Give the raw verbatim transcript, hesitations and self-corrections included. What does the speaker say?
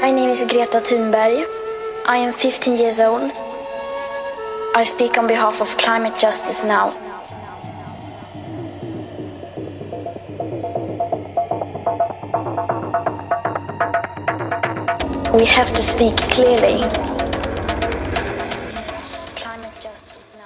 My name is Greta Thunberg. I am fifteen years old. I speak on behalf of climate justice now. We have to speak clearly.